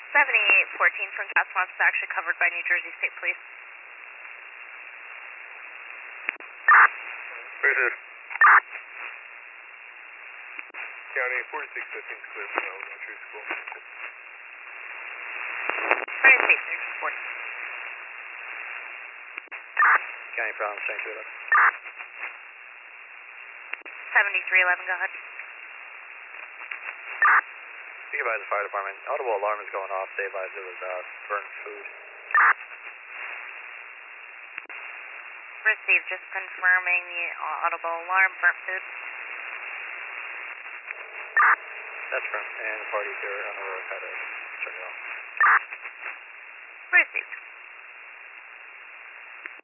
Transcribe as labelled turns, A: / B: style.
A: 7814 from Task Force is actually covered by New Jersey State Police.
B: Roger. County 4615 is clear from elementary school.
A: Very safe, there's support.
C: County Problem, St. 211.
A: 7311, go ahead.
C: Be advised the fire department. Audible alarm is going off. They advised it was burnt food.
A: Received, just confirming the audible alarm, burnt food.
C: That's from, and the parties here on the road had to turn it off.
A: Received.